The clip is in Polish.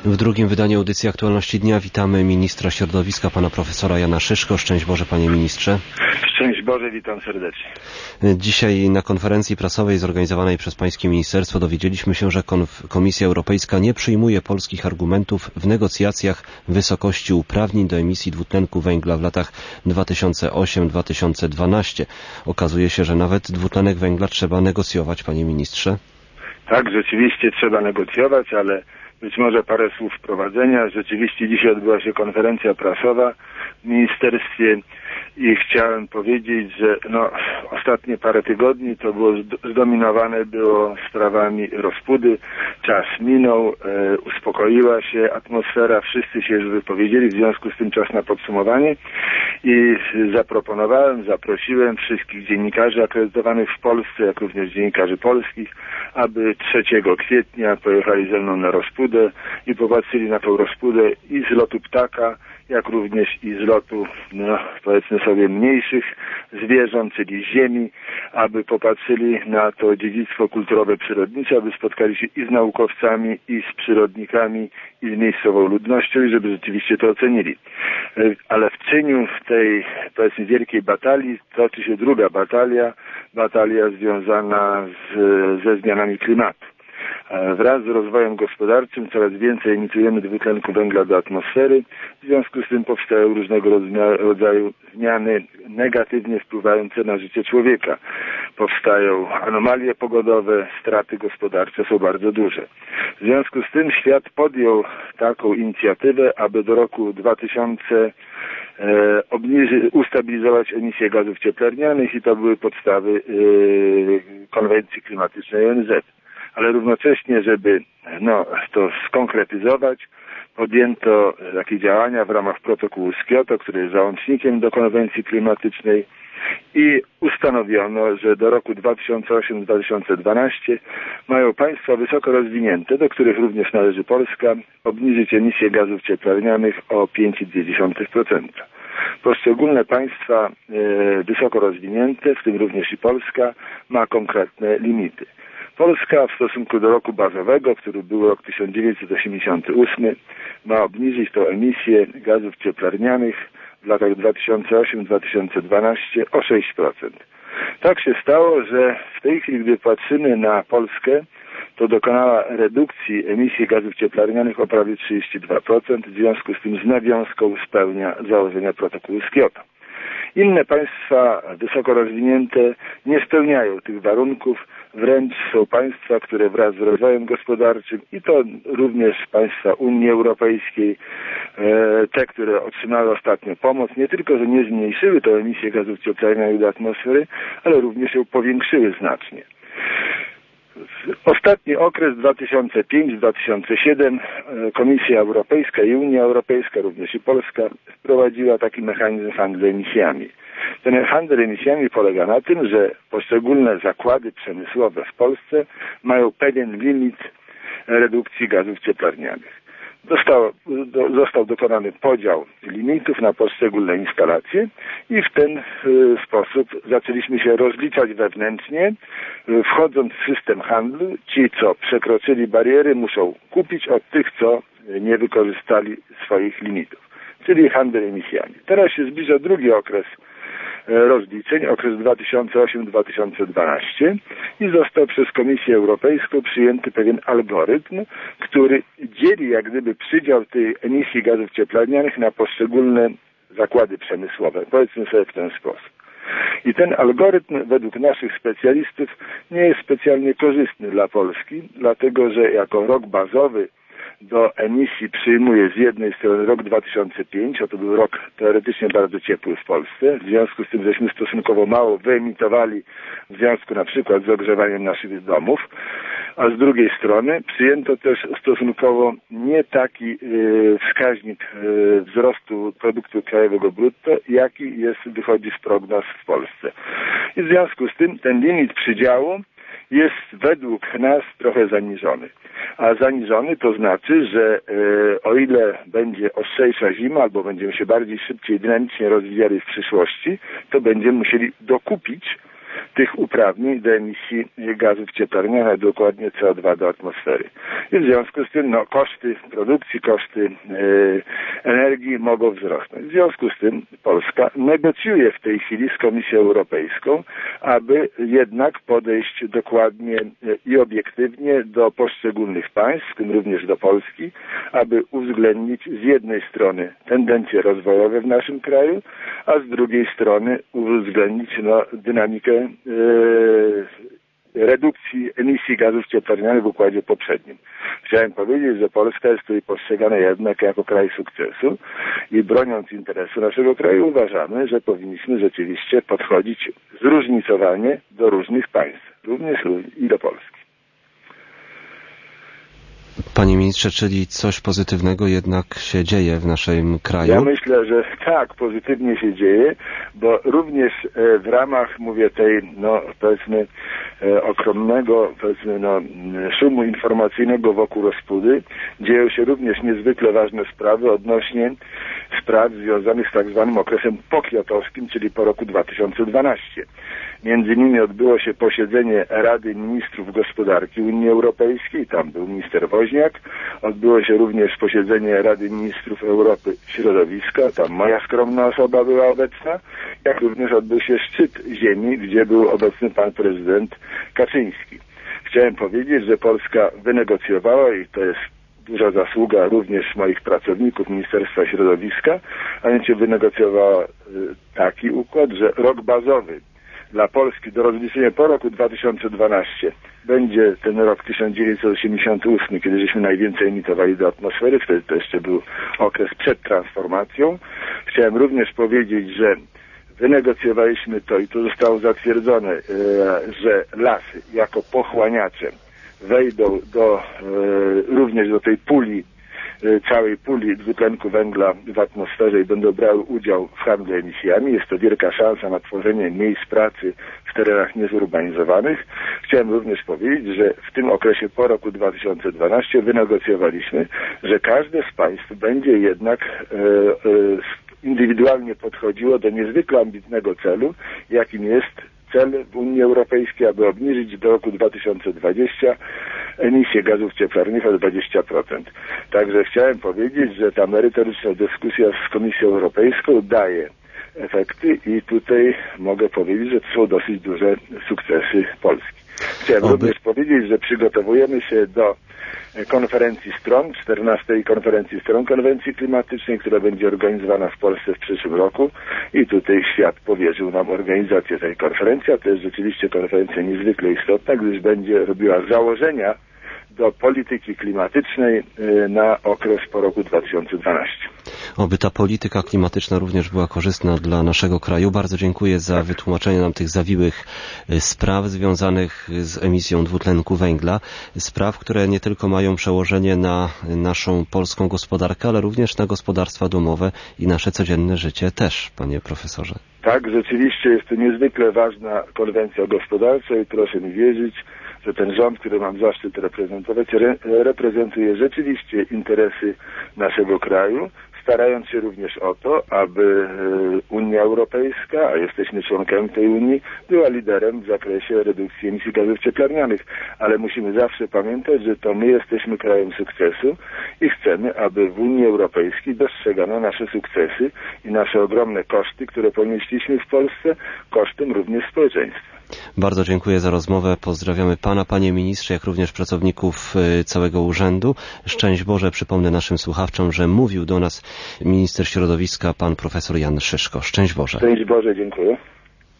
W drugim wydaniu audycji Aktualności Dnia witamy ministra środowiska, pana profesora Jana Szyszko. Szczęść Boże, panie ministrze. Szczęść Boże, witam serdecznie. Dzisiaj na konferencji prasowej zorganizowanej przez pańskie ministerstwo dowiedzieliśmy się, że Komisja Europejska nie przyjmuje polskich argumentów w negocjacjach wysokości uprawnień do emisji dwutlenku węgla w latach 2008-2012. Okazuje się, że nawet dwutlenek węgla trzeba negocjować, panie ministrze. Tak, rzeczywiście trzeba negocjować, ale być może parę słów wprowadzenia. Rzeczywiście dzisiaj odbyła się konferencja prasowa w ministerstwie i chciałem powiedzieć, że ostatnie parę tygodni to było zdominowane było sprawami Rozpudy. Czas minął, uspokoiła się atmosfera, wszyscy się już wypowiedzieli, w związku z tym czas na podsumowanie i zaprosiłem wszystkich dziennikarzy akredytowanych w Polsce, jak również dziennikarzy polskich, aby 3 kwietnia pojechali ze mną na Rozpudę i popatrzyli na tą Rozpudę i z lotu ptaka, jak również i z lotu, powiedzmy sobie, mniejszych zwierząt, czyli ziemi, aby popatrzyli na to dziedzictwo kulturowe przyrodnicze, aby spotkali się i z naukowcami, i z przyrodnikami, i z miejscową ludnością, i żeby rzeczywiście to ocenili. Ale w cieniu tej, powiedzmy, wielkiej batalii toczy się druga batalia związana ze zmianami klimatu. Wraz z rozwojem gospodarczym coraz więcej emitujemy dwutlenku węgla do atmosfery. W związku z tym powstają różnego rodzaju zmiany negatywnie wpływające na życie człowieka. Powstają anomalie pogodowe, straty gospodarcze są bardzo duże. W związku z tym świat podjął taką inicjatywę, aby do roku 2000 ustabilizować emisję gazów cieplarnianych i to były podstawy konwencji klimatycznej ONZ. Ale równocześnie, żeby to skonkretyzować, podjęto takie działania w ramach protokołu z Kioto, który jest załącznikiem do konwencji klimatycznej i ustanowiono, że do roku 2008-2012 mają państwa wysoko rozwinięte, do których również należy Polska, obniżyć emisję gazów cieplarnianych o 5,2%. Poszczególne państwa wysoko rozwinięte, w tym również i Polska, ma konkretne limity. Polska w stosunku do roku bazowego, który był rok 1988, ma obniżyć tę emisję gazów cieplarnianych w latach 2008-2012 o 6%. Tak się stało, że w tej chwili, gdy patrzymy na Polskę, to dokonała redukcji emisji gazów cieplarnianych o prawie 32%, w związku z tym z nawiązką spełnia założenia protokołu z Kioto. Inne państwa wysoko rozwinięte nie spełniają tych warunków, wręcz są państwa, które wraz z rozwojem gospodarczym i to również państwa Unii Europejskiej, te, które otrzymały ostatnio pomoc, nie tylko, że nie zmniejszyły tę emisję gazów cieplarnianych do atmosfery, ale również ją powiększyły znacznie. Ostatni okres 2005-2007 Komisja Europejska i Unia Europejska, również i Polska, wprowadziła taki mechanizm handlu emisjami. Ten handel emisjami polega na tym, że poszczególne zakłady przemysłowe w Polsce mają pewien limit redukcji gazów cieplarnianych. Został dokonany podział limitów na poszczególne instalacje i w ten sposób zaczęliśmy się rozliczać wewnętrznie. Wchodząc w system handlu, ci, co przekroczyli bariery, muszą kupić od tych, co nie wykorzystali swoich limitów, czyli handel emisjami. Teraz się zbliża drugi okres rozliczeń, okres 2008-2012 i został przez Komisję Europejską przyjęty pewien algorytm, który dzieli jak gdyby przydział tej emisji gazów cieplarnianych na poszczególne zakłady przemysłowe. Powiedzmy sobie w ten sposób. I ten algorytm według naszych specjalistów nie jest specjalnie korzystny dla Polski, dlatego że jako rok bazowy do emisji przyjmuje z jednej strony rok 2005, a to był rok teoretycznie bardzo ciepły w Polsce, w związku z tym, żeśmy stosunkowo mało wyemitowali w związku na przykład z ogrzewaniem naszych domów, a z drugiej strony przyjęto też stosunkowo nie taki wskaźnik wzrostu produktu krajowego brutto, jaki wychodzi z prognoz w Polsce. I w związku z tym ten limit przydziału jest według nas trochę zaniżony. A zaniżony to znaczy, że o ile będzie ostrzejsza zima, albo będziemy się szybciej dynamicznie rozwijali w przyszłości, to będziemy musieli dokupić tych uprawnień do emisji gazów cieplarnianych, dokładnie CO2 do atmosfery. I w związku z tym koszty produkcji, koszty energii mogą wzrosnąć. W związku z tym Polska negocjuje w tej chwili z Komisją Europejską, aby jednak podejść dokładnie i obiektywnie do poszczególnych państw, w tym również do Polski, aby uwzględnić z jednej strony tendencje rozwojowe w naszym kraju, a z drugiej strony uwzględnić dynamikę redukcji emisji gazów cieplarnianych w układzie poprzednim. Chciałem powiedzieć, że Polska jest tutaj postrzegana jednak jako kraj sukcesu i broniąc interesu naszego kraju uważamy, że powinniśmy rzeczywiście podchodzić zróżnicowanie do różnych państw, również i do Polski. Panie ministrze, czyli coś pozytywnego jednak się dzieje w naszym kraju? Ja myślę, że tak, pozytywnie się dzieje, bo również w ramach, mówię, tej, powiedzmy, ogromnego, powiedzmy, szumu informacyjnego wokół Rozpudy dzieją się również niezwykle ważne sprawy odnośnie spraw związanych z tak zwanym okresem pokiotowskim, czyli po roku 2012. Między innymi odbyło się posiedzenie Rady Ministrów Gospodarki Unii Europejskiej, tam był minister Woźniak. Odbyło się również posiedzenie Rady Ministrów Europy Środowiska, tam moja skromna osoba była obecna, jak również odbył się szczyt ziemi, gdzie był obecny pan prezydent Kaczyński. Chciałem powiedzieć, że Polska wynegocjowała i to jest duża zasługa również moich pracowników Ministerstwa Środowiska, a mianowicie wynegocjowała taki układ, że rok bazowy dla Polski do rozliczenia po roku 2012 będzie ten rok 1988, kiedy żeśmy najwięcej emitowali do atmosfery, wtedy to jeszcze był okres przed transformacją. Chciałem również powiedzieć, że wynegocjowaliśmy to i to zostało zatwierdzone, że lasy jako pochłaniacze wejdą również do tej puli, całej puli dwutlenku węgla w atmosferze i będą brały udział w handlu emisjami. Jest to wielka szansa na tworzenie miejsc pracy w terenach niezurbanizowanych. Chciałem również powiedzieć, że w tym okresie po roku 2012 wynegocjowaliśmy, że każde z państw będzie jednak indywidualnie podchodziło do niezwykle ambitnego celu, jakim jest cel w Unii Europejskiej, aby obniżyć do roku 2020 emisję gazów cieplarnianych o 20%. Także chciałem powiedzieć, że ta merytoryczna dyskusja z Komisją Europejską daje efekty i tutaj mogę powiedzieć, że to są dosyć duże sukcesy Polski. Chciałem również powiedzieć, że przygotowujemy się do konferencji stron, 14. konferencji stron konwencji klimatycznej, która będzie organizowana w Polsce w przyszłym roku i tutaj świat powierzył nam organizację tej konferencji, a to jest rzeczywiście konferencja niezwykle istotna, gdyż będzie robiła założenia do polityki klimatycznej na okres po roku 2012. Oby ta polityka klimatyczna również była korzystna dla naszego kraju. Bardzo dziękuję za wytłumaczenie nam tych zawiłych spraw związanych z emisją dwutlenku węgla. Spraw, które nie tylko mają przełożenie na naszą polską gospodarkę, ale również na gospodarstwa domowe i nasze codzienne życie też, panie profesorze. Tak, rzeczywiście jest to niezwykle ważna konwencja gospodarcza i proszę mi wierzyć, że ten rząd, który mam zaszczyt reprezentować, reprezentuje rzeczywiście interesy naszego kraju, starając się również o to, aby Unia Europejska, a jesteśmy członkami tej Unii, była liderem w zakresie redukcji emisji gazów cieplarnianych. Ale musimy zawsze pamiętać, że to my jesteśmy krajem sukcesu i chcemy, aby w Unii Europejskiej dostrzegano nasze sukcesy i nasze ogromne koszty, które ponieśliśmy w Polsce, kosztem również społeczeństwa. Bardzo dziękuję za rozmowę. Pozdrawiamy pana, panie ministrze, jak również pracowników całego urzędu. Szczęść Boże, przypomnę naszym słuchaczom, że mówił do nas minister środowiska, pan profesor Jan Szyszko. Szczęść Boże. Szczęść Boże, dziękuję.